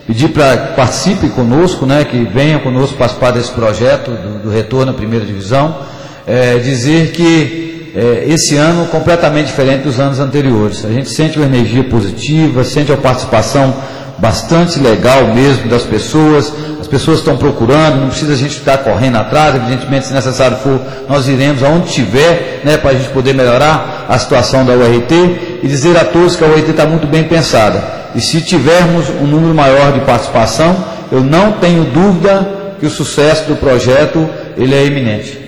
pedir para que participe conosco, né, que venha conosco participar desse projeto do retorno à primeira divisão, dizer que esse ano completamente diferente dos anos anteriores. A gente sente uma energia positiva, sente a participação bastante legal mesmo das pessoas, as pessoas estão procurando, não precisa a gente ficar correndo atrás, evidentemente, se necessário for, nós iremos aonde tiver, né, para a gente poder melhorar a situação da URT, e dizer a todos que a URT está muito bem pensada, e se tivermos um número maior de participação, eu não tenho dúvida que o sucesso do projeto ele é iminente.